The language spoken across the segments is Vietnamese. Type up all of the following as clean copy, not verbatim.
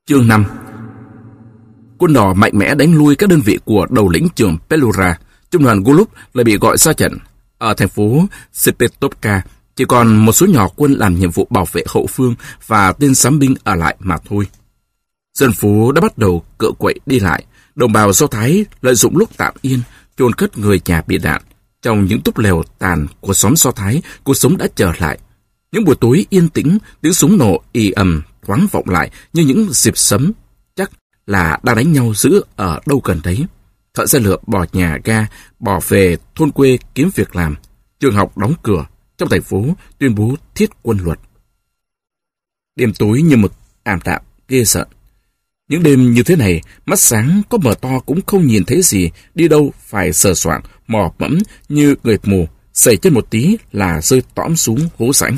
Chương 5. Quân đỏ mạnh mẽ đánh lui các đơn vị của đầu lĩnh trưởng Pelura. Trung đoàn Golub lại bị gọi ra trận. Ở thành phố Sepetovka, chỉ còn một số nhỏ quân làm nhiệm vụ bảo vệ hậu phương và tên giám binh ở lại mà thôi. Dân phố đã bắt đầu cựa quậy đi lại. Đồng bào Do Thái lợi dụng lúc tạm yên, chôn cất người nhà bị đạn. Trong những túp lều tàn của xóm Do Thái, cuộc sống đã trở lại. Những buổi tối yên tĩnh, tiếng súng nổ ì ầm thoáng vọng lại như những dịp sấm, chắc là đang đánh nhau dữ ở đâu gần đấy. Thợ xe lửa bỏ nhà ga, bỏ về thôn quê kiếm việc làm. Trường học đóng cửa, trong thành phố tuyên bố thiết quân luật. Đêm tối như mực, ảm đạm, ghê sợ. Những đêm như thế này, mắt sáng có mở to cũng không nhìn thấy gì, đi đâu phải sờ soạng, mò mẫm như người mù, sẩy chân một tí là rơi tõm xuống hố rãnh.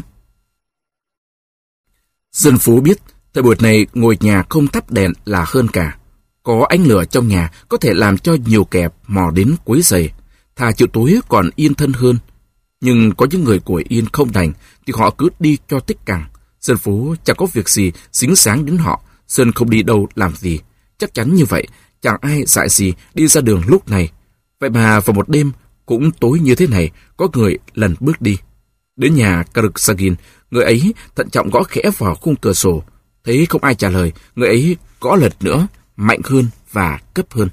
Dân phố biết, thời buổi này ngồi nhà không thắp đèn là hơn cả. Có ánh lửa trong nhà có thể làm cho nhiều kẻ mò đến quấy rầy, thà chịu tối còn yên thân hơn. Nhưng có những người ngồi yên không đành, thì họ cứ đi cho tích càng. Dân phố chẳng có việc gì xính sáng đến họ, dân không đi đâu làm gì. Chắc chắn như vậy, chẳng ai dại gì đi ra đường lúc này. Vậy mà vào một đêm cũng tối như thế này, có người lần bước đi. Đến nhà Karuksagin, người ấy thận trọng gõ khẽ vào khung cửa sổ. Thấy không ai trả lời, người ấy gõ lần nữa, mạnh hơn và cấp hơn.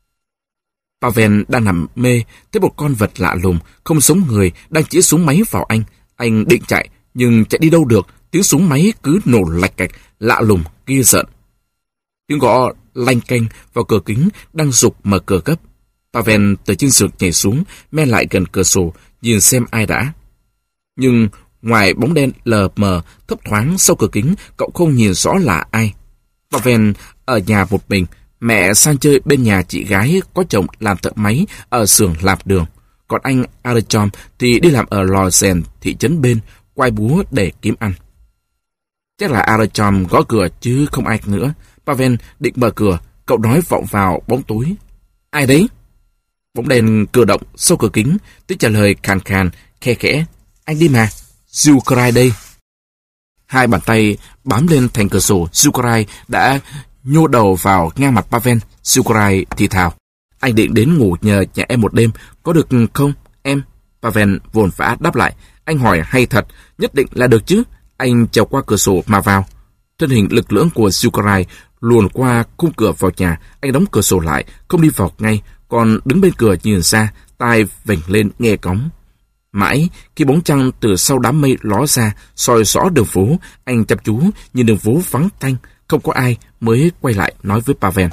Pavel đang nằm mê, thấy một con vật lạ lùng, không giống người, đang chĩa súng máy vào anh. Anh định chạy, nhưng chạy đi đâu được, tiếng súng máy cứ nổ lạch cạch, lạ lùng, ghê rợn. Tiếng gõ lanh canh vào cửa kính đang giục mở cửa gấp. Pavel từ trên giường nhảy xuống, men lại gần cửa sổ, nhìn xem ai đã. Nhưng ngoài bóng đen lờ mờ thấp thoáng sau cửa kính, cậu không nhìn rõ là ai. Pavel ở nhà một mình, mẹ sang chơi bên nhà chị gái có chồng làm thợ máy ở xưởng làm đường. Còn anh Artyom thì đi làm ở lò rèn thị trấn bên, quay búa để kiếm ăn. Chắc là Artyom gõ cửa chứ không ai nữa. Pavel định mở cửa, cậu nói vọng vào bóng tối. Ai đấy? Bóng đèn cử động sau cửa kính, tiếng trả lời khàn khàn, khe khẽ. Anh đi mà, Zukarai đây. Hai bàn tay bám lên thành cửa sổ, Zukarai đã nhô đầu vào ngang mặt Pavel. Zukarai thì thào. Anh định đến ngủ nhờ nhà em một đêm, có được không, em? Pavel vồn vã đáp lại. Anh hỏi hay thật, nhất định là được chứ. Anh trèo qua cửa sổ mà vào. Thân hình lực lưỡng của Zukarai luồn qua khung cửa vào nhà. Anh đóng cửa sổ lại, không đi vào ngay, còn đứng bên cửa nhìn ra, tai vểnh lên nghe cóng. Mãi khi bóng trăng từ sau đám mây ló ra, soi rõ đường phố, anh chăm chú nhìn đường phố vắng tanh, không có ai, mới quay lại nói với Pavel.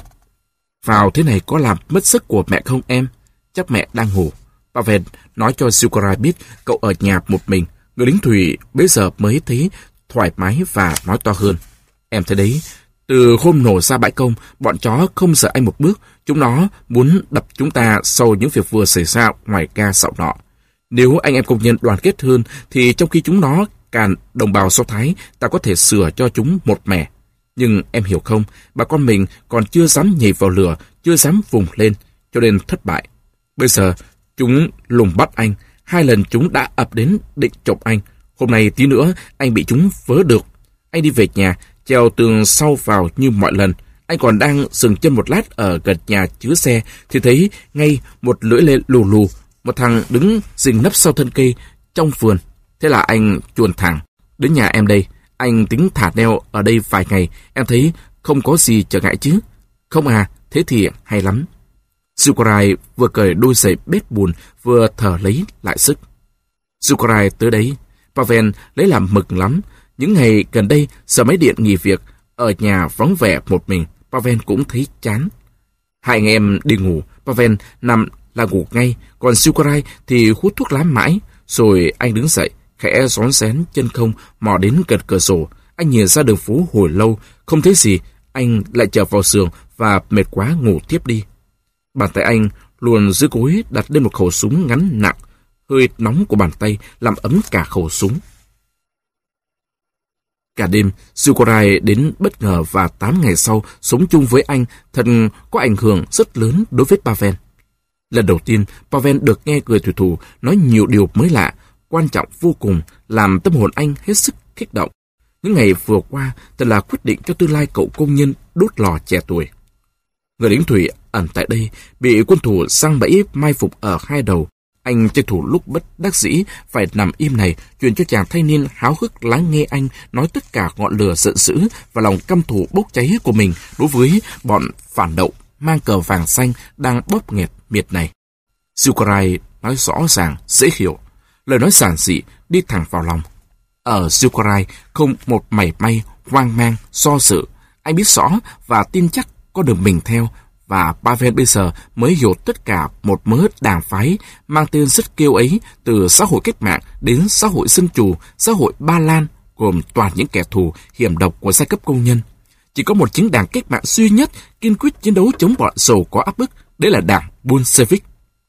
Vào thế này có làm mất sức của mẹ không em? Chắc mẹ đang ngủ. Pavel nói cho Zukarai biết cậu ở nhà một mình. Người lính thủy bây giờ mới thấy thoải mái và nói to hơn. Em thấy đấy, từ hôm nổ ra bãi công, bọn chó không sợ anh một bước. Chúng nó muốn đập chúng ta sau những việc vừa xảy ra ngoài ga sạo nọ. Nếu anh em công nhân đoàn kết hơn, thì trong khi chúng nó càn đồng bào Do Thái, ta có thể sửa cho chúng một mẻ. Nhưng em hiểu không, bà con mình còn chưa dám nhảy vào lửa, chưa dám vùng lên, cho nên thất bại. Bây giờ, chúng lùng bắt anh, 2 lần chúng đã ập đến định chộp anh. Hôm nay tí nữa, anh bị chúng vớ được. Anh đi về nhà, trèo tường sau vào như mọi lần. Anh còn đang dừng chân một lát ở gần nhà chứa xe, thì thấy ngay một lưỡi lê lù lù, một thằng đứng rình nấp sau thân cây trong vườn. Thế là anh chuồn thẳng đến nhà em đây. Anh tính thả neo ở đây vài ngày. Em thấy không có gì trở ngại chứ? Không à, thế thì hay lắm. Zukarai vừa cởi đôi giày bết bùn, vừa thở lấy lại sức. Zukarai tới đấy. Pavel lấy làm mừng lắm. Những ngày gần đây, giờ máy điện nghỉ việc, ở nhà vắng vẻ một mình, Pavel cũng thấy chán. Hai anh em đi ngủ, Pavel nằm là ngủ ngay, còn Zukarai thì hút thuốc lá mãi. Rồi anh đứng dậy, khẽ rón rén chân không, mò đến gần cửa sổ. Anh nhìn ra đường phố hồi lâu, không thấy gì. Anh lại trở vào giường và mệt quá ngủ tiếp đi. Bàn tay anh luồn dưới gối đặt lên một khẩu súng ngắn nặng. Hơi nóng của bàn tay làm ấm cả khẩu súng. Cả đêm, Zukarai đến bất ngờ và 8 ngày sau sống chung với anh thật có ảnh hưởng rất lớn đối với Pavel. Lần đầu tiên, Pavel được nghe người thủy thủ nói nhiều điều mới lạ, quan trọng vô cùng, làm tâm hồn anh hết sức kích động. Những ngày vừa qua thật là quyết định cho tương lai cậu công nhân đốt lò chè tuổi. Người lính thủy ẩn tại đây bị quân thù giăng bẫy mai phục ở hai đầu. Anh tranh thủ lúc bất đắc dĩ phải nằm im này, truyền cho chàng thanh niên háo hức lắng nghe anh nói tất cả ngọn lửa giận dữ và lòng căm thù bốc cháy của mình đối với bọn phản động mang cờ vàng xanh đang bóp nghẹt miệt này. Zukarai nói rõ ràng, dễ hiểu, lời nói giản dị đi thẳng vào lòng. Ở Zukarai không một mảy may hoang mang, do dự. Anh biết rõ và tin chắc có đường mình theo, và Pavel bây giờ mới hiểu tất cả một mớ đảng phái mang tên rất kêu ấy, từ xã hội cách mạng đến xã hội dân chủ, xã hội Ba Lan, gồm toàn những kẻ thù hiểm độc của giai cấp công nhân. Chỉ có một chính đảng cách mạng duy nhất kiên quyết chiến đấu chống bọn giàu có áp bức, đấy là đảng Bolshevik.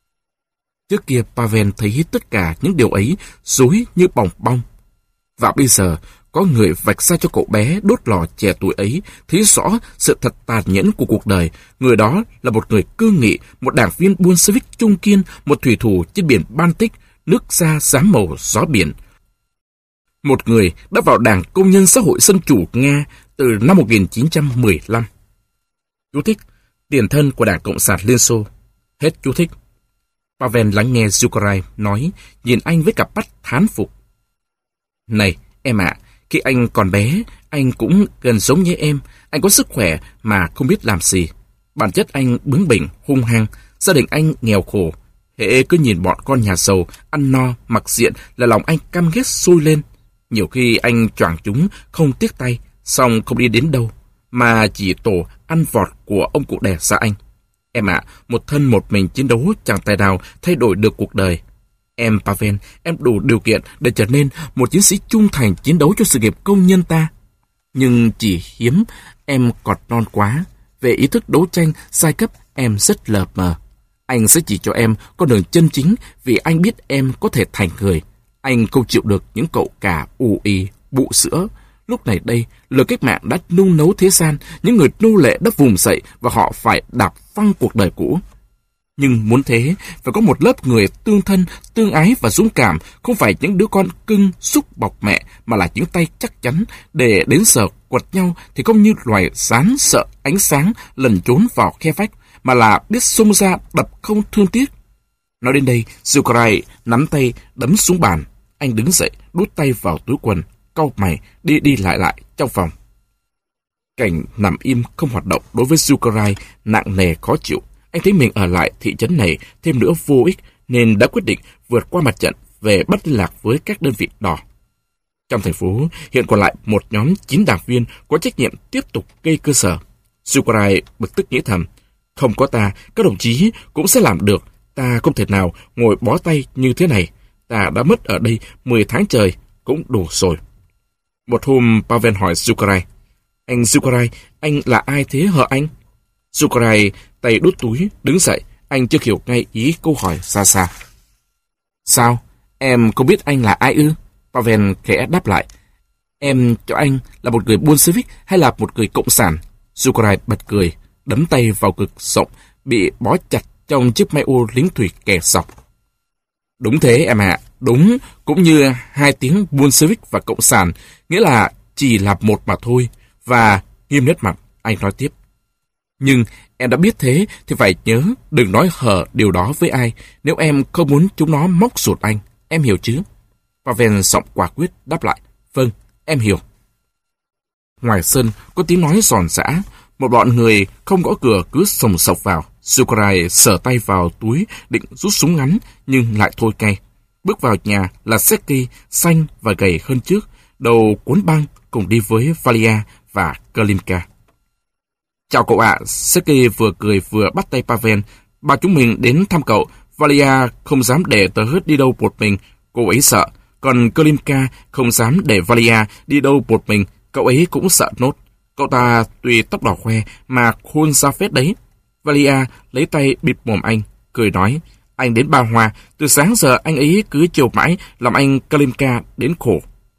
Trước kia Pavel thấy tất cả những điều ấy rối như bòng bong. Và bây giờ có người vạch ra cho cậu bé đốt lò trẻ tuổi ấy thấy rõ sự thật tàn nhẫn của cuộc đời. Người đó là một người cương nghị, một đảng viên Bolshevik trung kiên, một thủy thủ trên biển Baltic, nước da xám màu gió biển. Một người đã vào Đảng Công nhân Xã hội Dân chủ Nga từ năm 1915. Chú thích: tiền thân của Đảng Cộng sản Liên Xô. Hết chú thích. Pavel lắng nghe Zukarai nói, nhìn anh với cặp mắt thán phục. Này, em ạ, khi anh còn bé, anh cũng gần giống như em. Anh có sức khỏe mà không biết làm gì. Bản chất anh bướng bỉnh, hung hăng. Gia đình anh nghèo khổ. Hễ cứ nhìn bọn con nhà giàu ăn no, mặc diện là lòng anh căm ghét sôi lên. Nhiều khi anh choàng chúng không tiếc tay, xong không đi đến đâu, mà chỉ tổ ăn vọt của ông cụ đẻ ra anh. Em ạ, một thân một mình chiến đấu chẳng tài nào thay đổi được cuộc đời. Em Pavel, em đủ điều kiện để trở nên một chiến sĩ trung thành chiến đấu cho sự nghiệp công nhân ta. Nhưng chỉ hiếm em còn non quá. Về ý thức đấu tranh giai cấp em rất lờ mờ. Anh sẽ chỉ cho em con đường chân chính vì anh biết em có thể thành người. Anh không chịu được những cậu cả ù ì, bụ sữa. Lúc này đây, lửa cách mạng đã nung nấu thế gian, những người nô lệ đã vùng dậy và họ phải đạp phăng cuộc đời cũ. Nhưng muốn thế, phải có một lớp người tương thân, tương ái và dũng cảm, không phải những đứa con cưng xúc bọc mẹ, mà là những tay chắc chắn, để đến giờ quật nhau thì không như loài rán sợ ánh sáng lẩn trốn vào khe vách, mà là biết xông ra đập không thương tiếc. Nói đến đây, Zukarai nắm tay đấm xuống bàn. Anh đứng dậy, đút tay vào túi quần, cau mày, đi đi lại trong phòng. Cảnh nằm im không hoạt động đối với Zukarai nặng nề khó chịu. Anh thấy mình ở lại thị trấn này thêm nữa vô ích, nên đã quyết định vượt qua mặt trận về bắt liên lạc với các đơn vị đỏ. Trong thành phố, hiện còn lại một nhóm 9 đảng viên có trách nhiệm tiếp tục gây cơ sở. Zukarai bực tức nghĩ thầm, không có ta, các đồng chí cũng sẽ làm được. Ta không thể nào ngồi bó tay như thế này. Ta đã mất ở đây 10 tháng trời, cũng đủ rồi. Một hôm, Pavel hỏi Zukarai, anh Zukarai, anh là ai thế hả anh? Zukarai tay đút túi, đứng dậy, anh chưa hiểu ngay ý câu hỏi xa xa. Sao? Em không biết anh là ai ư? Pavel khẽ đáp lại. Em cho anh là một người Bolshevik hay là một người cộng sản? Zukarai bật cười, đấm tay vào cực rộng, bị bó chặt trong chiếc máy ô lính thủy kẻ sọc. Đúng thế em ạ, đúng, cũng như hai tiếng Bolshevik và cộng sản, nghĩa là chỉ là một mà thôi. Và nghiêm nét mặt, anh nói tiếp. Nhưng em đã biết thế thì phải nhớ đừng nói hở điều đó với ai nếu em không muốn chúng nó móc ruột anh. Em hiểu chứ? Pavel giọng quả quyết đáp lại. Vâng, em hiểu. Ngoài sân có tiếng nói giòn giã. Một bọn người không gõ cửa cứ sồng sộc vào. Zukarai sờ tay vào túi định rút súng ngắn nhưng lại thôi ngay. Bước vào nhà là Sergei, xanh và gầy hơn trước, đầu cuốn băng cùng đi với Valia và Kalinka. Chào cậu ạ, Sergei vừa cười vừa bắt tay Pavel. Ba chúng mình đến thăm cậu. Valia không dám để tớ hết đi đâu một mình, cô ấy sợ. Còn Kalinka không dám để Valia đi đâu một mình, cậu ấy cũng sợ nốt. Cậu ta tuy tóc đỏ khoe mà khôn ra phết đấy. Valia lấy tay bịt mồm anh, cười nói, anh đến Ba Hoa, từ sáng giờ anh ấy cứ chiều mãi, làm anh Kalinka đến khổ.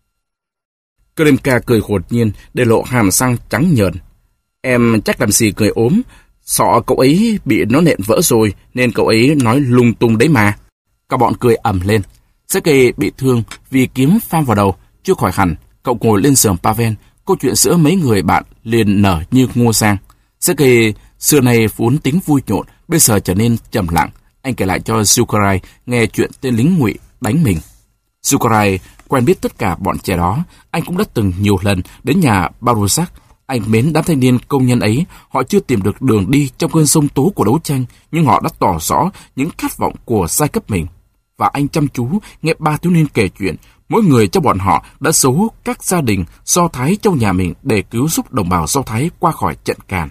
Kalinka cười hồn nhiên, để lộ hàm răng trắng nhợn. Em chắc làm gì cười ốm, sọ cậu ấy bị nó nện vỡ rồi, nên cậu ấy nói lung tung đấy mà. Các bọn cười ầm lên. Sergei bị thương vì kiếm phang vào đầu, chưa khỏi hẳn. Cậu ngồi lên giường Pavel, câu chuyện giữa mấy người bạn liền nở như ngô sang. Sergei xưa nay vốn tính vui nhộn, bây giờ trở nên trầm lặng. Anh kể lại cho Zukarai nghe chuyện tên lính ngụy đánh mình. Zukarai quen biết tất cả bọn trẻ đó. Anh cũng đã từng nhiều lần đến nhà Barusak. Anh mến đám thanh niên công nhân ấy. Họ chưa tìm được đường đi trong cơn sông tố của đấu tranh, nhưng họ đã tỏ rõ những khát vọng của giai cấp mình. Và anh chăm chú nghe ba thiếu niên kể chuyện. Mỗi người trong bọn họ đã giấu các gia đình Do Thái trong nhà mình để cứu giúp đồng bào Do Thái qua khỏi trận càn.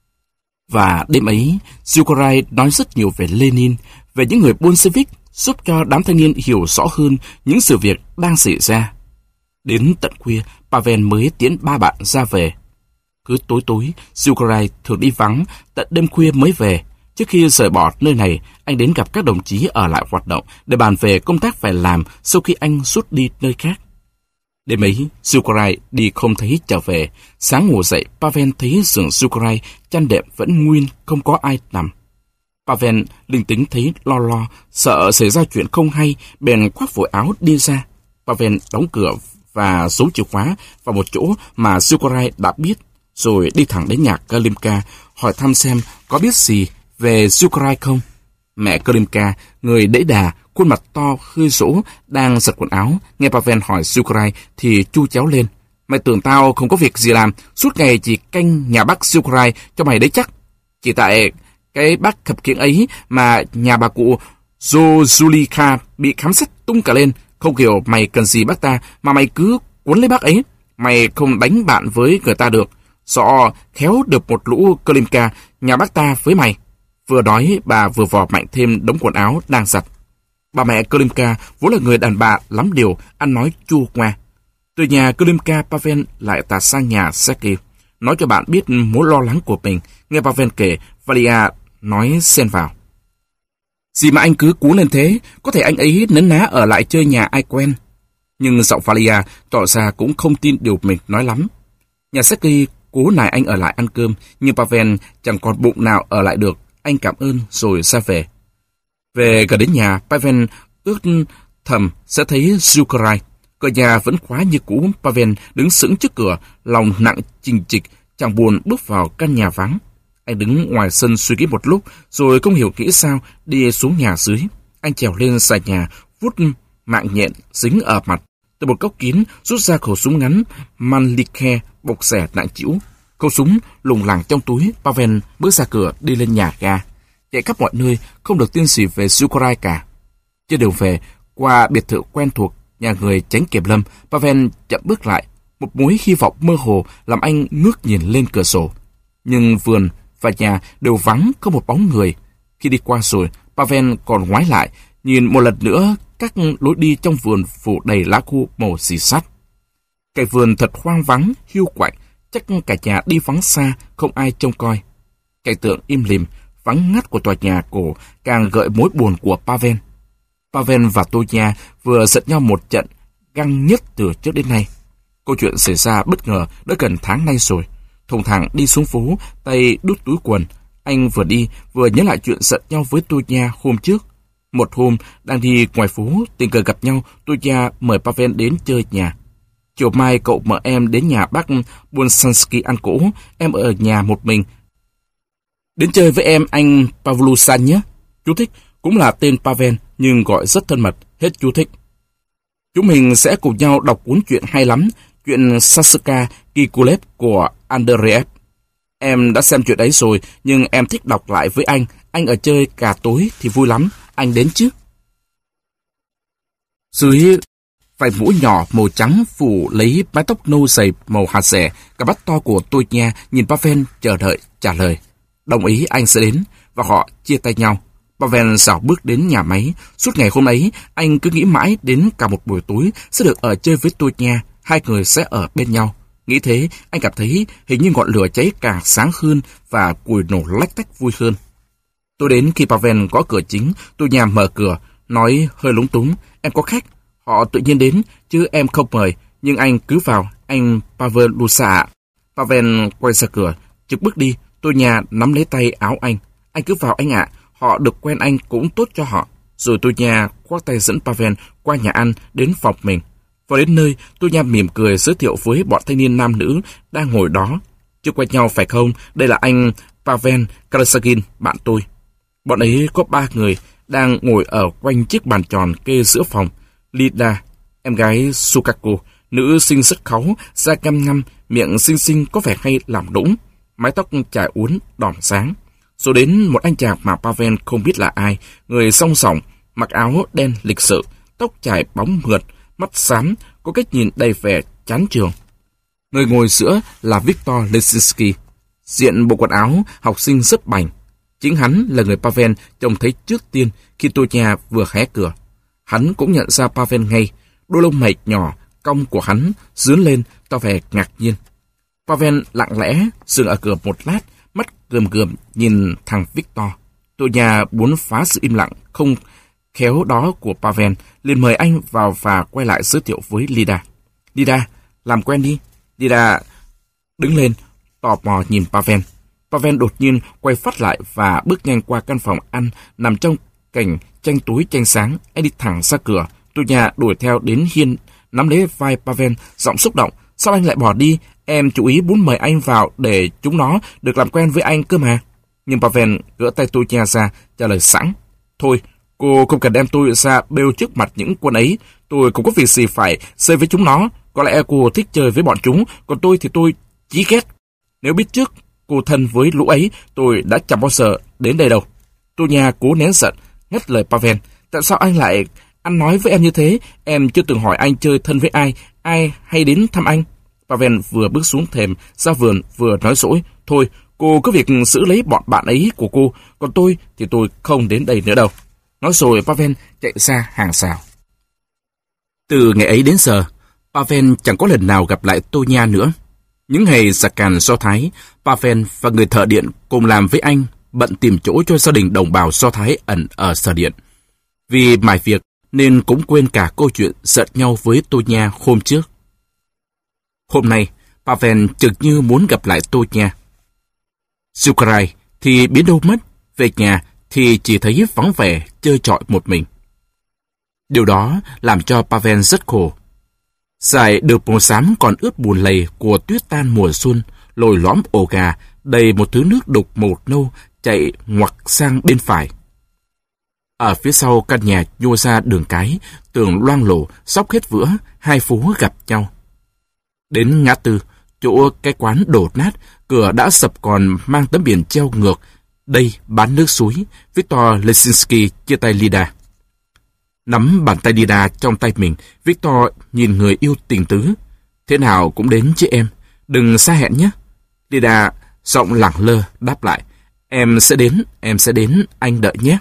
Và đêm ấy, Zukarai nói rất nhiều về Lenin, về những người Bolshevik, giúp cho đám thanh niên hiểu rõ hơn những sự việc đang xảy ra. Đến tận khuya, Pavel mới tiễn ba bạn ra về. Cứ tối, Zukarai thường đi vắng, tận đêm khuya mới về. Trước khi rời bỏ nơi này, anh đến gặp các đồng chí ở lại hoạt động để bàn về công tác phải làm sau khi anh rút đi nơi khác. Đêm ấy, Zukarai đi không thấy trở về. Sáng ngủ dậy, Pavel thấy giường Zukarai chăn đệm vẫn nguyên, không có ai nằm. Pavel linh tính thấy lo, sợ xảy ra chuyện không hay, bèn khoác vội áo đi ra. Pavel đóng cửa và giấu chìa khóa vào một chỗ mà Zukarai đã biết, rồi đi thẳng đến nhà Klimka, hỏi thăm xem có biết gì về Zukarai không. Mẹ Klimka, người đẫy đà, khuôn mặt to khơi rỗ, đang giặt quần áo, nghe Pavel hỏi Zukarai thì chu chéo lên. Mày tưởng tao không có việc gì làm, suốt ngày chỉ canh nhà bác Zukarai cho mày đấy chắc. Chỉ tại cái bác khập khiễng ấy mà nhà bà cụ Zolika bị khám xét tung cả lên. Không hiểu mày cần gì bác ta mà mày cứ cuốn lấy bác ấy. Mày không đánh bạn với người ta được. Sợ khéo được một lũ Klimka nhà bác ta với mày. Vừa nói bà vừa vò mạnh thêm đống quần áo đang giặt. Bà mẹ Klimka vốn là người đàn bà lắm điều, ăn nói chua ngoa. Từ nhà Klimka, Pavel lại tạt sang nhà Sergei, nói cho bạn biết mối lo lắng của mình. Nghe Pavel kể, Valia nói xen vào. Gì mà anh cứ cuốn lên thế, có thể anh ấy nấn ná ở lại chơi nhà ai quen. Nhưng giọng Valia tỏ ra cũng không tin điều mình nói lắm. Nhà Sergei cố nài anh ở lại ăn cơm, nhưng Pavel chẳng còn bụng nào ở lại được. Anh cảm ơn rồi ra về. Về gần đến nhà, Pavel ước thầm sẽ thấy Zukarai. Cửa nhà vẫn khóa như cũ. Pavel đứng sững trước cửa, lòng nặng chình chịch, chẳng buồn bước vào căn nhà vắng. Anh đứng ngoài sân suy nghĩ một lúc, rồi không hiểu nghĩ sao, đi xuống nhà dưới. Anh trèo lên xà nhà, vuốt mạng nhện dính ở mặt. Từ một góc kín, rút ra khẩu súng ngắn Mannlicher bọc xẻ nặng trĩu. Khẩu súng lủng lẳng trong túi. Pavel bước ra cửa, đi lên nhà ga, chạy khắp mọi nơi, không được tin gì về Zukarai cả. Trên đường về, qua biệt thự quen thuộc nhà người Chánh Kiểm Lâm, Pavel chậm bước lại. Một mối hy vọng mơ hồ làm anh ngước nhìn lên cửa sổ. Nhưng vườn và nhà đều vắng, không một bóng người. Khi đi qua rồi, Pavel còn ngoái lại, nhìn một lần nữa các lối đi trong vườn phủ đầy lá khô màu xì sắt. Cái vườn thật hoang vắng, hiu quạnh, chắc cả nhà đi vắng xa, không ai trông coi. Cảnh tượng im lìm, vắng ngắt của tòa nhà cổ càng gợi mối buồn của Pavel. Pavel và Tonya vừa giận nhau một trận găng nhất từ trước đến nay. Câu chuyện xảy ra bất ngờ đã gần tháng nay rồi. Thùng thẳng đi xuống phố, tay đút túi quần. Anh vừa đi vừa nhớ lại chuyện giận nhau với Tonya hôm trước. Một hôm, đang đi ngoài phố, tình cờ gặp nhau, Tonya mời Pavel đến chơi nhà. Chiều mai cậu mời em đến nhà bác Bolsansky ăn cỗ, em ở nhà một mình. Đến chơi với em anh Pavlusan nhé. Chú thích, cũng là tên Pavel nhưng gọi rất thân mật, hết chú thích. Chúng mình sẽ cùng nhau đọc cuốn truyện hay lắm, chuyện Saskia Kikulev của Andreev. Em đã xem chuyện ấy rồi, nhưng em thích đọc lại với anh ở chơi cả tối thì vui lắm, anh đến chứ. Dưới vài mũ nhỏ màu trắng phủ lấy mái tóc nâu dày màu hạt rẻ, cả mắt to của Tonya nhìn Pavel chờ đợi trả lời. Đồng ý anh sẽ đến, và họ chia tay nhau. Pavel dạo bước đến nhà máy. Suốt ngày hôm ấy, anh cứ nghĩ mãi đến cả một buổi tối sẽ được ở chơi với Tonya, hai người sẽ ở bên nhau. Nghĩ thế, anh cảm thấy hình như ngọn lửa cháy càng sáng hơn và củi nổ lách tách vui hơn. Tôi đến khi Pavel gõ cửa chính, Tonya mở cửa, nói hơi lúng túng, em có khách, họ tự nhiên đến, chứ em không mời, nhưng anh cứ vào, anh Pavel Lusa ạ. Pavel quay ra cửa, trực bước đi, Tonya nắm lấy tay áo anh cứ vào anh ạ, họ được quen anh cũng tốt cho họ. Rồi Tonya khoác tay dẫn Pavel qua nhà ăn đến phòng mình. Vào đến nơi, tôi nha mỉm cười giới thiệu với bọn thanh niên nam nữ đang ngồi đó. Chưa quen nhau phải không? Đây là anh Pavel Karasagin, bạn tôi. Bọn ấy có 3 người đang ngồi ở quanh chiếc bàn tròn kê giữa phòng. Lida, em gái Sukako, nữ xinh rất kháu, da căm ngăm, miệng xinh xinh có vẻ hay làm đũng, mái tóc chải uốn đỏm sáng. Rồi đến một anh chàng mà Pavel không biết là ai, người song sòng, mặc áo đen lịch sự, tóc chải bóng mượt, mắt xám, có cách nhìn đầy vẻ chán trường. Người ngồi giữa là Viktor Lesinski, diện bộ quần áo học sinh rất bảnh. Chính hắn là người Pavel trông thấy trước tiên khi Tonya vừa hé cửa. Hắn cũng nhận ra Pavel ngay, đôi lông mày nhỏ, cong của hắn dướn lên tỏ vẻ ngạc nhiên. Pavel lặng lẽ dừng ở cửa một lát, mắt gườm gườm nhìn thằng Viktor. Tonya muốn phá sự im lặng không khéo đó của Pavel, liền mời anh vào và quay lại giới thiệu với Lida. Lida, làm quen đi. Lida đứng lên, tò mò nhìn Pavel. Pavel đột nhiên quay phát lại và bước nhanh qua căn phòng ăn nằm trong cảnh tranh tối tranh sáng. Anh đi thẳng ra cửa. Tonya đuổi theo đến hiên, nắm lấy vai Pavel, giọng xúc động. Sao anh lại bỏ đi? Em chú ý muốn mời anh vào để chúng nó được làm quen với anh cơ mà. Nhưng Pavel gỡ tay Tonya ra, trả lời sẵn. Thôi, cô không cần đem tôi ra bêu trước mặt những quân ấy. Tôi không có việc gì phải chơi với chúng nó. Có lẽ cô thích chơi với bọn chúng, còn tôi thì tôi chí ghét. Nếu biết trước cô thân với lũ ấy, tôi đã chẳng bao giờ đến đây đâu. Tonya cố nén giận, ngắt lời Pavel. Tại sao anh lại ăn nói với em như thế? Em chưa từng hỏi anh chơi thân với ai hay đến thăm anh. Pavel vừa bước xuống thềm ra vườn vừa nói dỗi. Thôi, cô có việc giữ lấy bọn bạn ấy của cô, còn tôi thì tôi không đến đây nữa đâu. Nói rồi Pavel chạy ra hàng rào. Từ ngày ấy đến giờ, Pavel chẳng có lần nào gặp lại Tonya nữa. Những ngày giặc càn Do Thái, Pavel và người thợ điện cùng làm với anh bận tìm chỗ cho gia đình đồng bào Do Thái ẩn ở sở điện. Vì mải việc nên cũng quên cả câu chuyện giận nhau với Tonya hôm trước. Hôm nay, Pavel chợt như muốn gặp lại Tonya. Zukarai thì biến đâu mất, về nhà thì chỉ thấy vắng vẻ chơi trọi một mình. Điều đó làm cho Pavel rất khổ. Dải được màu xám còn ướt bùn lầy của tuyết tan mùa xuân, lồi lõm ổ gà, đầy một thứ nước đục màu nâu chạy ngoặt sang bên phải. Ở phía sau căn nhà nhô ra đường cái, tường loang lổ, xóc hết vữa, hai phố gặp nhau. Đến ngã tư, chỗ cái quán đổ nát, cửa đã sập còn mang tấm biển treo ngược. Đây bán nước suối. Viktor Lesinski chia tay Lida. Nắm bàn tay Lida trong tay mình, Viktor nhìn người yêu tình tứ. Thế nào cũng đến chứ em, đừng xa hẹn nhé. Lida giọng lẳng lơ đáp lại. Em sẽ đến, anh đợi nhé.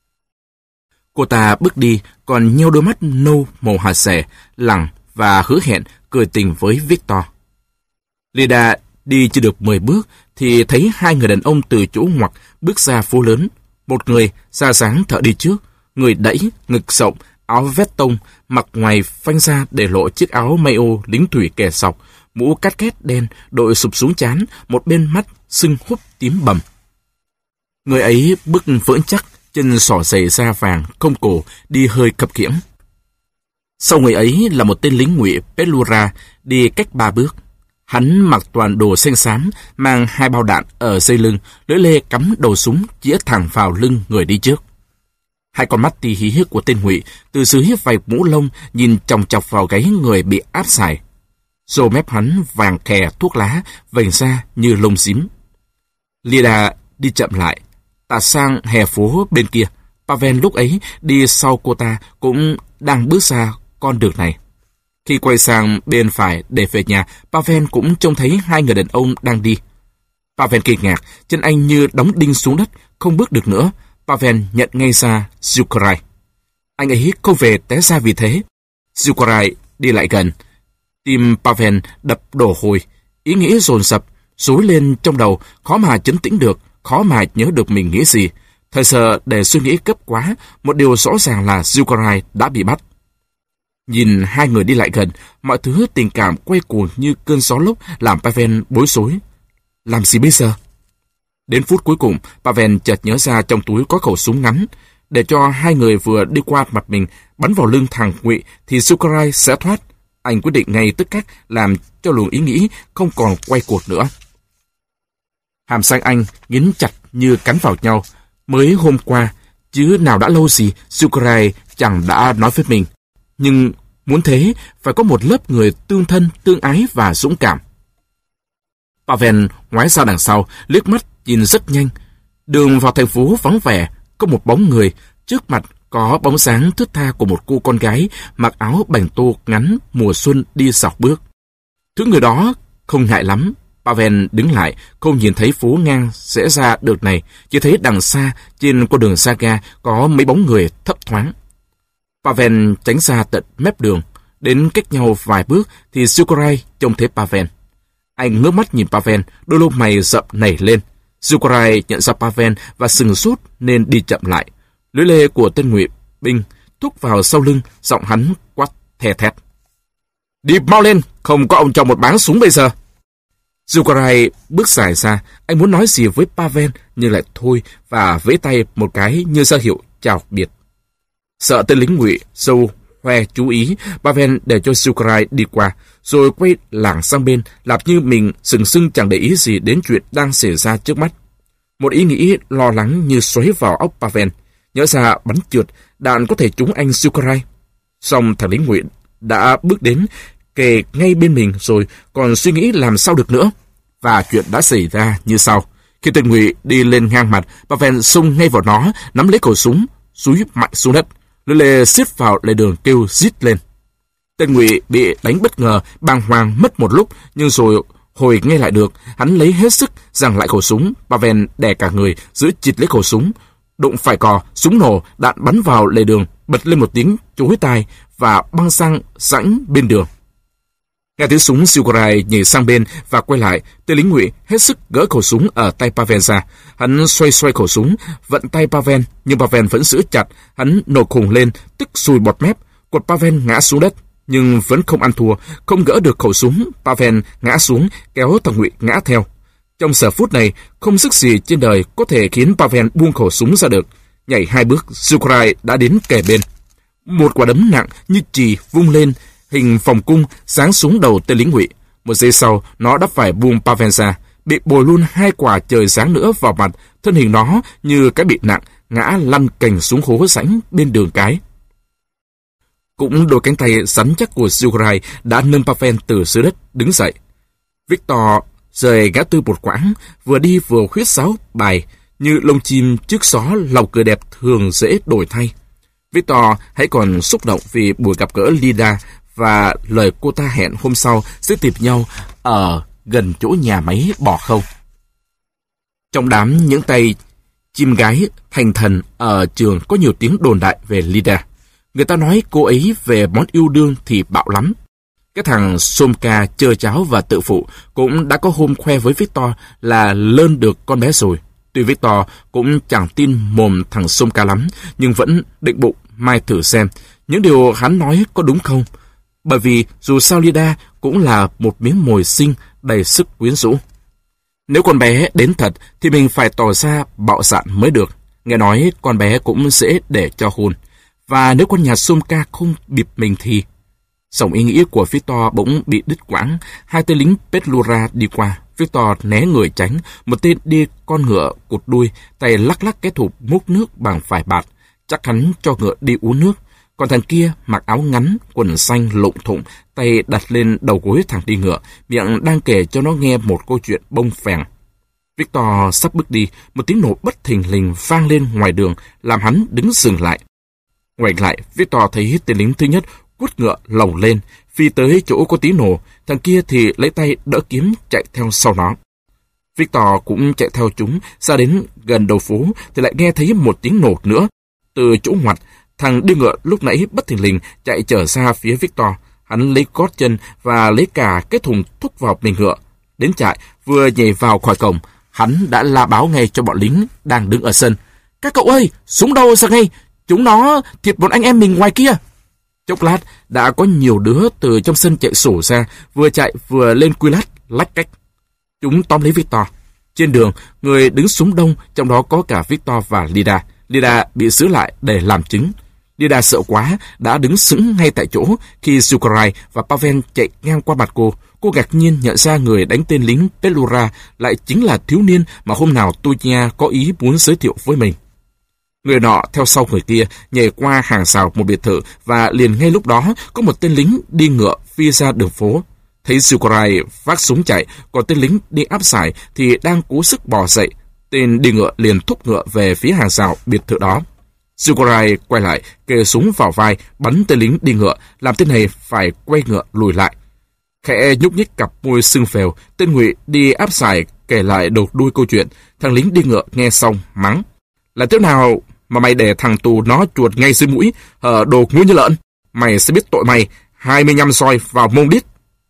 Cô ta bước đi, còn nheo đôi mắt nâu màu hạt xẻ, lẳng và hứa hẹn cười tình với Viktor. Lida đi chưa được 10 bước thì thấy hai người đàn ông từ chỗ ngoặt bước ra phố lớn. Một người da dáng thợ đi trước, người đẩy, ngực rộng, áo vest tông, mặc ngoài phanh ra để lộ chiếc áo mayo lính thủy kẻ sọc, mũ cát két đen đội sụp xuống trán, một bên mắt sưng húp tím bầm. Người ấy bước vững chắc, chân xỏ giày da vàng, không cổ, đi hơi khập khiễng. Sau người ấy là một tên lính ngụy Pelura đi cách 3 bước. Hắn mặc toàn đồ xanh xám, mang 2 bao đạn ở dây lưng, lưỡi lê cắm đầu súng chĩa thẳng vào lưng người đi trước. Hai con mắt tí hí của tên ngụy từ dưới vài mũ lông nhìn chòng chọc vào gáy người bị áp sải. Râu mép hắn vàng khè thuốc lá vành ra như lông dím. Lida đi chậm lại, tạt sang hè phố bên kia. Pavel lúc ấy đi sau cô ta cũng đang bước ra con đường này. Khi quay sang bên phải để về nhà, Pavel cũng trông thấy hai người đàn ông đang đi. Pavel kinh ngạc, chân anh như đóng đinh xuống đất, không bước được nữa. Pavel nhận ngay ra Zukarai. Anh ấy không về té ra vì thế. Zukarai đi lại gần. Tim Pavel đập đổ hồi, ý nghĩ dồn dập, rối lên trong đầu, khó mà trấn tĩnh được, khó mà nhớ được mình nghĩ gì. Thời giờ để suy nghĩ cấp quá, một điều rõ ràng là Zukarai đã bị bắt. Nhìn hai người đi lại gần, mọi thứ tình cảm quay cuồng như cơn gió lốc làm Pavel bối rối. Làm gì bây giờ? Đến phút cuối cùng, Pavel chợt nhớ ra trong túi có khẩu súng ngắn. Để cho hai người vừa đi qua mặt mình bắn vào lưng thằng ngụy thì Zukarai sẽ thoát. Anh quyết định ngay tức khắc làm cho luồng ý nghĩ không còn quay cuộc nữa. Hàm răng anh nghiến chặt như cắn vào nhau. Mới hôm qua, chứ nào đã lâu gì, Sukurai chẳng đã nói với mình. Nhưng muốn thế, phải có một lớp người tương thân, tương ái và dũng cảm. Pavel ngoái ra đằng sau, liếc mắt nhìn rất nhanh. Đường vào thành phố vắng vẻ, có một bóng người, trước mặt có bóng dáng thướt tha của một cô con gái mặc áo bành tô ngắn mùa xuân đi dọc bước. Thứ người đó không ngại lắm. Pavel đứng lại, không nhìn thấy phố ngang rẽ ra được này, chỉ thấy đằng xa trên con đường Saga có mấy bóng người thấp thoáng. Pavel tránh ra tận mép đường, đến cách nhau vài bước thì Sukurai trông thấy Pavel. Anh ngước mắt nhìn Pavel, đôi lông mày rậm nảy lên. Sukurai nhận ra Pavel và sừng sốt nên đi chậm lại. Lưỡi lê của tên ngụy binh thúc vào sau lưng, giọng hắn quát thè thét: "Đi mau lên, không có ông cho một báng súng bây giờ." Sukurai bước dài ra, anh muốn nói gì với Pavel nhưng lại thôi và vẫy tay một cái như ra hiệu chào biệt. Sợ tên lính ngụy sâu hoe chú ý, Pavel để cho Sukurai đi qua, rồi quay lảng sang bên, làm như mình sừng sưng chẳng để ý gì đến chuyện đang xảy ra trước mắt. Một ý nghĩ lo lắng như xoáy vào óc Pavel, nhớ ra bắn trượt, đạn có thể trúng anh Sukurai. Song thằng lính ngụy đã bước đến, kề ngay bên mình rồi còn suy nghĩ làm sao được nữa. Và chuyện đã xảy ra như sau. Khi tên ngụy đi lên ngang mặt, Pavel xông ngay vào nó, nắm lấy khẩu súng, dúi mạnh xuống đất. Lưỡi lê xiết vào lề đường kêu rít lên. Tên ngụy bị đánh bất ngờ, bàng hoàng mất một lúc, nhưng rồi hồi nghe lại được. Hắn lấy hết sức giằng lại khẩu súng. Pavel đè cả người, giữ chặt lấy khẩu súng. Đụng phải cò, súng nổ, đạn bắn vào lề đường, bật lên một tiếng chói tai và băng sang rãnh bên đường. Nghe tiếng súng, Sukurai nhảy sang bên và quay lại. Tên lính ngụy hết sức gỡ khẩu súng ở tay Pavel ra. Hắn xoay khẩu súng, vận tay Pavel, nhưng Pavel vẫn giữ chặt. Hắn nổ khùng lên, tức sùi bọt mép, quật Pavel ngã xuống đất, nhưng vẫn không ăn thua, không gỡ được khẩu súng. Pavel ngã xuống, kéo thằng ngụy ngã theo. Trong giờ phút này, không sức gì trên đời có thể khiến Pavel buông khẩu súng ra được. Nhảy 2 bước, Sukurai đã đến kề bên. Một quả đấm nặng như chì vung lên, hình vòng cung giáng xuống đầu tên lính ngụy. Một giây sau, nó đã phải buông Pavel ra, bị bồi luôn 2 quả trời giáng nữa vào mặt. Thân hình nó như cái bị nặng, ngã lăn cành xuống hố rãnh bên đường cái. Cũng đôi cánh tay rắn chắc của Sukurai đã nâng Pavel từ dưới đất đứng dậy. Victor rời ngã tư một quãng, vừa đi vừa huýt sáo bài, như lông chim trước gió lòng cười đẹp thường dễ đổi thay. Victor hãy còn xúc động vì buổi gặp gỡ Lida và lời cô ta hẹn hôm sau sẽ tìm nhau ở gần chỗ nhà máy bò khâu. Trong đám những tay chim gái thành thần ở trường có nhiều tiếng đồn đại về Lida. Người ta nói cô ấy về món yêu đương thì bạo lắm. Cái thằng Somka chơ cháo và tự phụ cũng đã có hôm khoe với Victor là lơn được con bé rồi. Tuy Victor cũng chẳng tin mồm thằng Somka lắm, nhưng vẫn định bụng mai thử xem những điều hắn nói có đúng không. Bởi vì dù sao Lida cũng là một miếng mồi xinh đầy sức quyến rũ. Nếu con bé đến thật thì mình phải tỏ ra bạo dạn mới được. Nghe nói con bé cũng dễ để cho hôn. Và nếu con nhà Somka không bịp mình thì... Dòng ý nghĩ của Victor bỗng bị đứt quãng. 2 tên lính Petlura đi qua. Victor né người tránh. Một tên đi con ngựa cụt đuôi, tay lắc lắc cái thụp múc nước bằng vải bạt. Chắc hắn cho ngựa đi uống nước. Còn thằng kia mặc áo ngắn, quần xanh lụng thụng, tay đặt lên đầu gối thằng đi ngựa, miệng đang kể cho nó nghe một câu chuyện bông phèn. Victor sắp bước đi, một tiếng nổ bất thình lình vang lên ngoài đường, làm hắn đứng dừng lại. Ngoảnh lại, Victor thấy tên lính thứ nhất quất ngựa lồng lên, phi tới chỗ có tiếng nổ, thằng kia thì lấy tay đỡ kiếm chạy theo sau nó. Victor cũng chạy theo chúng, ra đến gần đầu phố thì lại nghe thấy một tiếng nổ nữa. Từ chỗ ngoặt, thằng đi ngựa lúc nãy bất thình lình chạy trở ra phía Victor. Hắn lấy gót chân và lấy cả cái thùng thúc vào mình ngựa. Đến trại, vừa nhảy vào khỏi cổng, hắn đã la báo ngay cho bọn lính đang đứng ở sân. Các cậu ơi, súng đâu ra ngay, chúng nó thiệt bọn anh em mình ngoài kia. Chốc lát, đã có nhiều đứa từ trong sân chạy sổ ra, vừa chạy vừa lên quy lát, lách cách. Chúng tóm lấy Victor. Trên đường, người đứng súng đông, trong đó có cả Victor và Lida. Lida bị giữ lại để làm chứng. Lida sợ quá, đã đứng sững ngay tại chỗ khi Sukarai và Pavel chạy ngang qua mặt cô. Cô ngạc nhiên nhận ra người đánh tên lính Pelura lại chính là thiếu niên mà hôm nào Tunya có ý muốn giới thiệu với mình. Người nọ theo sau người kia, nhảy qua hàng rào một biệt thự và liền ngay lúc đó có một tên lính đi ngựa phi ra đường phố. Thấy Sukarai vác súng chạy, còn tên lính đi áp giải thì đang cố sức bò dậy. Tên đi ngựa liền thúc ngựa về phía hàng rào biệt thự đó. Sukarai quay lại, kề súng vào vai, bắn tên lính đi ngựa, làm tên này phải quay ngựa lùi lại. Khẽ nhúc nhích cặp môi sưng phèo, tên ngụy đi áp giải kể lại đầu đuôi câu chuyện. Thằng lính đi ngựa nghe xong mắng: "Là thế nào mà mày để thằng tù nó chuột ngay dưới mũi, đồ ngu như lợn? Mày sẽ biết tội mày, 25 roi vào mông đít."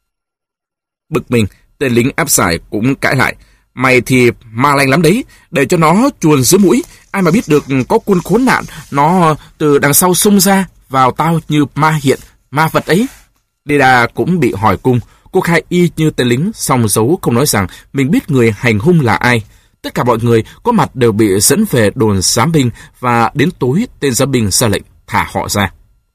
Bực mình, tên lính áp giải cũng cãi lại: "Mày thì ma lanh lắm đấy, để cho nó chuồn dưới mũi, ai mà biết được có quân khốn nạn, nó từ đằng sau xông ra, vào tao như ma hiện, ma vật ấy." Lida cũng bị hỏi cung, cô khai y như tên lính, song giấu không nói rằng mình biết người hành hung là ai. Tất cả mọi người có mặt đều bị dẫn về đồn giám binh và đến tối tên giám binh ra lệnh thả họ ra.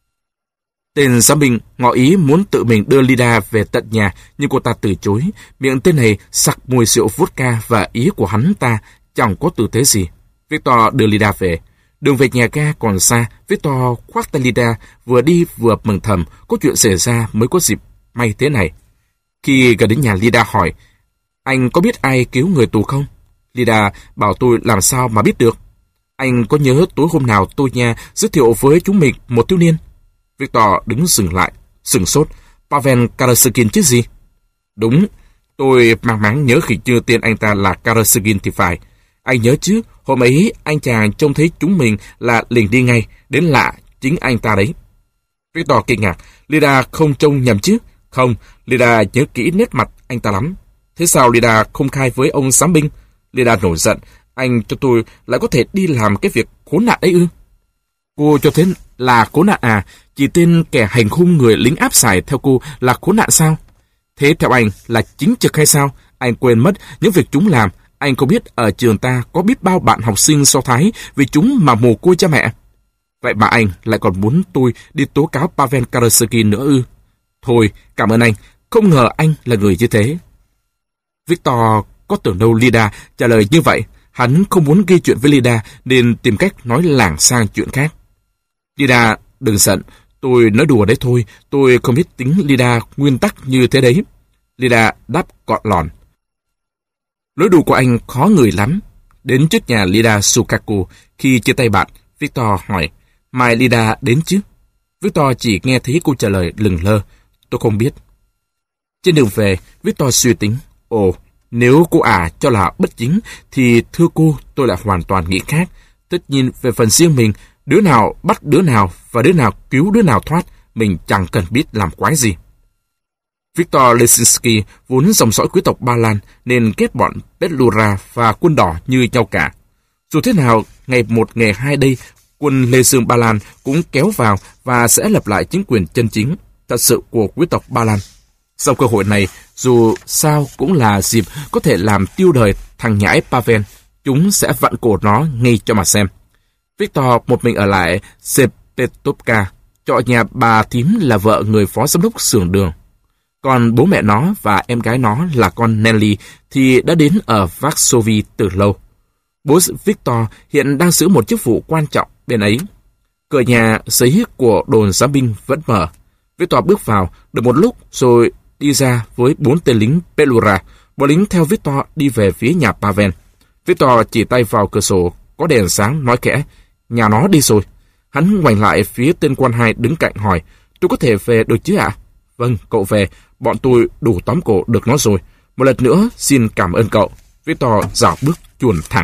Tên giám binh ngỏ ý muốn tự mình đưa Lida về tận nhà, nhưng cô ta từ chối. Miệng tên này sặc mùi rượu vodka và ý của hắn ta chẳng có tư thế gì. Victor đưa Lida về. Đường về nhà ga còn xa, Victor khoác tay Lida, vừa đi vừa mừng thầm, có chuyện xảy ra mới có dịp may thế này. Khi gần đến nhà, Lida hỏi: "Anh có biết ai cứu người tù không?" Lida bảo: "Tôi làm sao mà biết được." "Anh có nhớ tối hôm nào tôi nhà giới thiệu với chúng mình một thiếu niên?" Victor đứng dừng lại, sửng sốt. "Pavel Karaskin chứ gì?" "Đúng, tôi mang máng nhớ khỉ như tên anh ta là Karaskin thì phải. Anh nhớ chứ, hôm ấy anh chàng trông thấy chúng mình là liền đi ngay, đến lạ chính anh ta đấy." Victor kinh ngạc: "Lida không trông nhầm chứ?" "Không, Lida nhớ kỹ nét mặt anh ta lắm." "Thế sao Lida không khai với ông giám binh?" Lida nổi giận: "Anh cho tôi lại có thể đi làm cái việc khốn nạn ấy ư?" "Cô cho thế là khốn nạn à? Chỉ tên kẻ hành hung người lính áp giải theo cô là khốn nạn sao? Thế theo anh là chính trực hay sao? Anh quên mất những việc chúng làm. Anh có biết ở trường ta có biết bao bạn học sinh Do Thái vì chúng mà mồ côi cha mẹ? Vậy mà anh lại còn muốn tôi đi tố cáo Pavel Karaskin nữa ư? Thôi, cảm ơn anh. Không ngờ anh là người như thế." Victor có tưởng đâu Lida trả lời như vậy. Hắn không muốn gây chuyện với Lida nên tìm cách nói lảng sang chuyện khác. "Lida, đừng giận. Tôi nói đùa đấy thôi. Tôi không biết tính Lida nguyên tắc như thế đấy." Lida đáp gọn lòn: "Lối đùa của anh khó người lắm." Đến trước nhà Lida Sukaku, khi chia tay bạn, Victor hỏi: "Mai Lida đến chứ?" Victor chỉ nghe thấy cô trả lời lừng lơ: "Tôi không biết." Trên đường về, Victor suy tính: "Ồ, nếu cô cho là bất chính, thì thưa cô, tôi lại hoàn toàn nghĩ khác. Tất nhiên, về phần riêng mình, đứa nào bắt đứa nào và đứa nào cứu đứa nào thoát, mình chẳng cần biết làm quái gì." Victor Lesinski vốn dòng dõi quý tộc Ba Lan nên ghét bọn Petlura và quân đỏ như nhau cả. Dù thế nào, ngày 1 ngày 2 đây, quân Lê Dương Ba Lan cũng kéo vào và sẽ lập lại chính quyền chân chính thật sự của quý tộc Ba Lan. Sau cơ hội này, dù sao cũng là dịp có thể làm tiêu đời thằng nhãi Pavel, chúng sẽ vặn cổ nó ngay cho mà xem. Victor một mình ở lại Sepetovka, trọ nhà bà thím là vợ người phó giám đốc xưởng đường. Còn bố mẹ nó và em gái nó là con Nelly thì đã đến ở Varsovie từ lâu. Bố Victor hiện đang giữ một chức vụ quan trọng bên ấy. Cửa nhà giấy của đồn giám binh vẫn mở. Victor bước vào được một lúc rồi đi ra với 4 tên lính Pelura. Bọn lính theo Victor đi về phía nhà Pavel. Victor chỉ tay vào cửa sổ có đèn sáng nói khẽ: "Nhà nó đi rồi." Hắn ngoảnh lại phía tên quan hai đứng cạnh hỏi: "Tôi có thể về được chứ ạ?" "Vâng, cậu về. Bọn tôi đủ tóm cổ được nó rồi. Một lần nữa xin cảm ơn cậu." Victor dạo bước chuồn thẳng.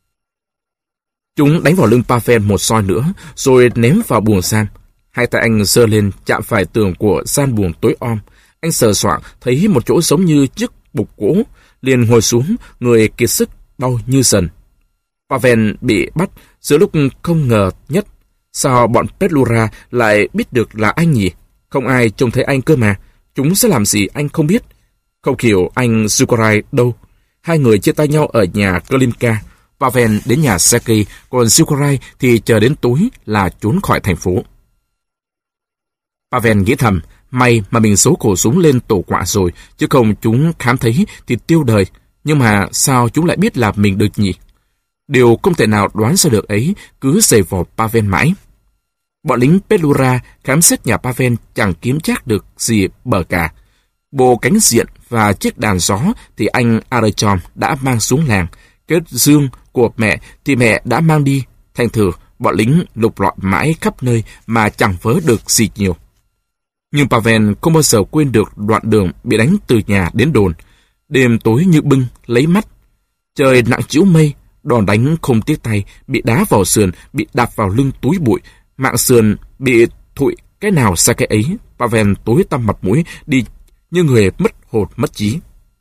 Chúng đánh vào lưng Pavel một roi nữa rồi ném vào buồng giam. Hai tay anh giơ lên chạm phải tường của gian buồng tối om. Anh sờ soạng thấy một chỗ giống như chiếc bục gỗ, liền ngồi xuống, người kiệt sức đau như dần. Pavel bị bắt giữa lúc không ngờ nhất. Sao bọn Petlura lại biết được là anh nhỉ? Không ai trông thấy anh cơ mà. Chúng sẽ làm gì anh không biết. Không hiểu anh Sukarai đâu. Hai người chia tay nhau ở nhà Klimka. Pavel đến nhà Sergei, còn Sukarai thì chờ đến tối là trốn khỏi thành phố. Pavel nghĩ thầm, may mà mình giấu khẩu súng lên tổ quạ rồi, chứ không chúng khám thấy thì tiêu đời. Nhưng mà sao chúng lại biết là mình được nhỉ? Điều không thể nào đoán ra được ấy cứ giày vò Pavel mãi. Bọn lính Petlura khám xét nhà Pavel chẳng kiếm chắc được gì bờ cả. Bộ cánh diện và chiếc đàn gió thì anh Artyom đã mang xuống làng. Cái dương của mẹ thì mẹ đã mang đi. Thành thử, bọn lính lục lọi mãi khắp nơi mà chẳng vớ được gì nhiều. Nhưng Pavel không bao giờ quên được đoạn đường bị đánh từ nhà đến đồn. Đêm tối như bưng, lấy mắt. Trời nặng trĩu mây, đòn đánh không tiếc tay, bị đá vào sườn, bị đạp vào lưng túi bụi, mạng sườn bị thụi cái nào xa cái ấy. Pavel tối tăm mặt mũi, đi như người mất hồn mất trí.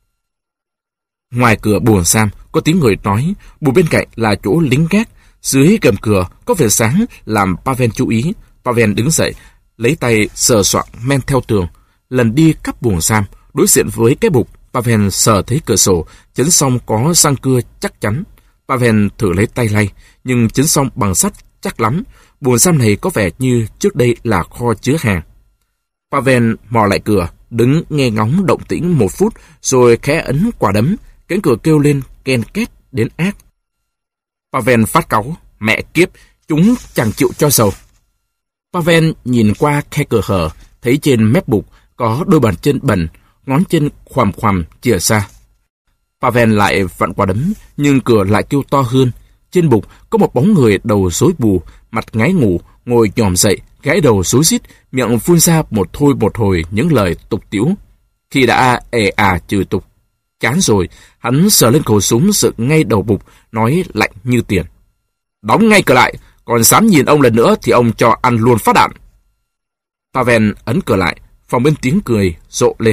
Ngoài cửa buồng giam có tiếng người nói, buồng bên cạnh là chỗ lính gác, dưới gầm cửa có vẻ sáng làm Pavel chú ý. Pavel đứng dậy, lấy tay sờ soạng men theo tường, lần đi khắp buồng giam, đối diện với cái bục. Pavel sờ thấy cửa sổ, chấn song có răng cưa chắc chắn. Pavel thử lấy tay lay, nhưng chấn song bằng sắt chắc lắm. Buồng giam này có vẻ như trước đây là kho chứa hàng. Pavel mò lại cửa, đứng nghe ngóng động tĩnh 1 phút, rồi khẽ ấn quả đấm, cánh cửa kêu lên ken két đến ác. Pavel phát cáu, mẹ kiếp, chúng chẳng chịu cho dầu. Pavel nhìn qua khe cửa hở, thấy trên mép bục có đôi bàn chân bẩn, ngón chân khoằm khoằm chìa ra. Pavel lại vặn quả đấm, nhưng cửa lại kêu to hơn. Trên bục có một bóng người đầu rối bù, mặt ngái ngủ, ngồi nhòm dậy, gãi đầu rối rít, miệng phun ra một hồi những lời tục tĩu. Khi đã chửi tục chán rồi, hắn sờ lên khẩu súng dựng ngay đầu bục, nói lạnh như tiền: "Đóng ngay cửa lại, còn dám nhìn ông lần nữa thì ông cho ăn luôn phát đạn." Pavel ấn cửa lại, phòng bên tiếng cười rộ lên.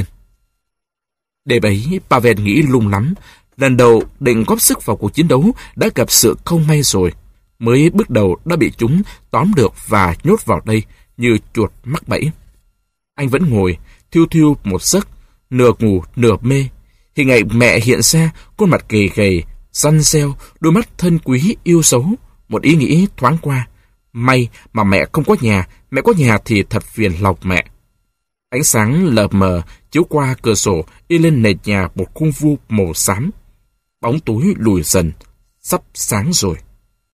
Đêm ấy, Pavel nghĩ lung lắm. Lần đầu định góp sức vào cuộc chiến đấu đã gặp sự không may rồi. Mới bước đầu đã bị chúng tóm được và nhốt vào đây như chuột mắc bẫy. Anh vẫn ngồi, thiêu thiêu một giấc, nửa ngủ nửa mê. Hình ảnh mẹ hiện ra, khuôn mặt gầy gầy, răn reo, đôi mắt thân quý yêu dấu. Một ý nghĩ thoáng qua: may mà mẹ không có nhà, mẹ có nhà thì thật phiền lòng mẹ. Ánh sáng lờ mờ chiếu qua cửa sổ, in lên nền nhà một khung vuông màu xám. Bóng tối lùi dần, sắp sáng rồi.